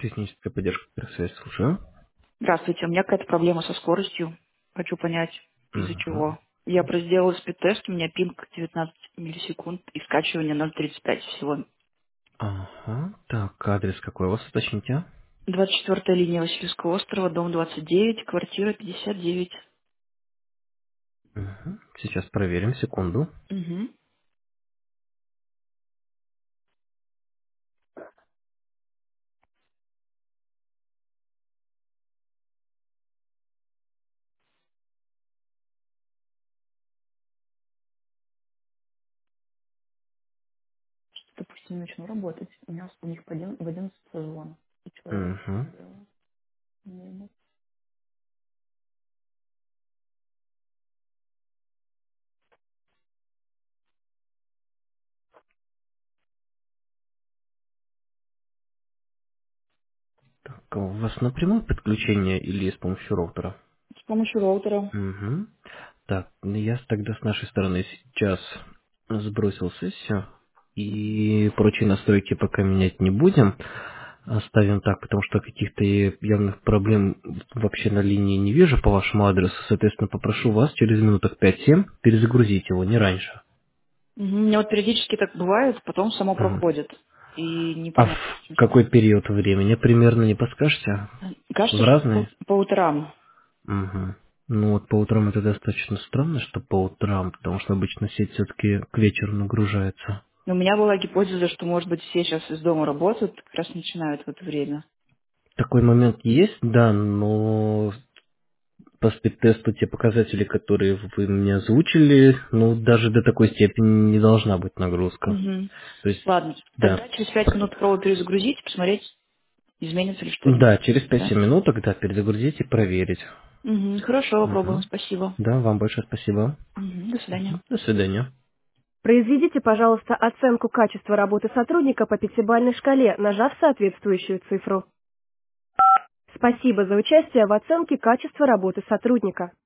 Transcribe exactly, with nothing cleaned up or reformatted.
Техническая поддержка, связь, слушаю. Здравствуйте, у меня какая-то проблема со скоростью. Хочу понять, из-за Мгм. чего. Я просто сделала спид-тест, у меня пинг девятнадцать миллисекунд и скачивание ноль тридцать пять всего. Ага, так, адрес какой у вас, уточните? двадцать четвёртая линия Васильевского острова, дом двадцать девять, квартира пятьдесят девять. Мгм. Сейчас проверим, секунду. Угу. Допустим, начну работать. У меня у них в один- в одиннадцать созвон. И что я Угу. делаю? Минус. Так, а у вас напрямую подключение или с помощью роутера? С помощью роутера. Угу. Так, ну я тогда с нашей стороны сейчас сбросил сессию и прочие настройки пока менять не будем. Оставим так, потому что каких-то явных проблем вообще на линии не вижу по вашему адресу. Соответственно, попрошу вас через минуток пять-семь перезагрузить его, не раньше. Угу. У меня вот периодически так бывает, потом само Мгм. проходит. И А в непонятно, в чем дело. какой период времени примерно не подскажете? В Кажется, что по, разные? по утрам. Мгм. Ну вот по утрам это достаточно странно, что по утрам, потому что обычно сеть все-таки к вечеру нагружается. Но у меня была гипотеза, что, может быть, все сейчас из дома работают, как раз начинают в это время. Такой момент есть, да, но по спид-тесту те показатели, которые вы мне озвучили, ну даже до такой степени не должна быть нагрузка. Угу. То есть, Ладно, да. тогда через пять минут попробую перезагрузить, посмотреть, изменится ли что-нибудь. Да, через Да? пять-семь минуток, да, перезагрузить и проверить. Угу. Хорошо, попробуем, Мгм. спасибо. Да, вам большое спасибо. Угу. До свидания. Мгм. До свидания. Произведите, пожалуйста, оценку качества работы сотрудника по пятибалльной шкале, нажав соответствующую цифру. Спасибо за участие в оценке качества работы сотрудника.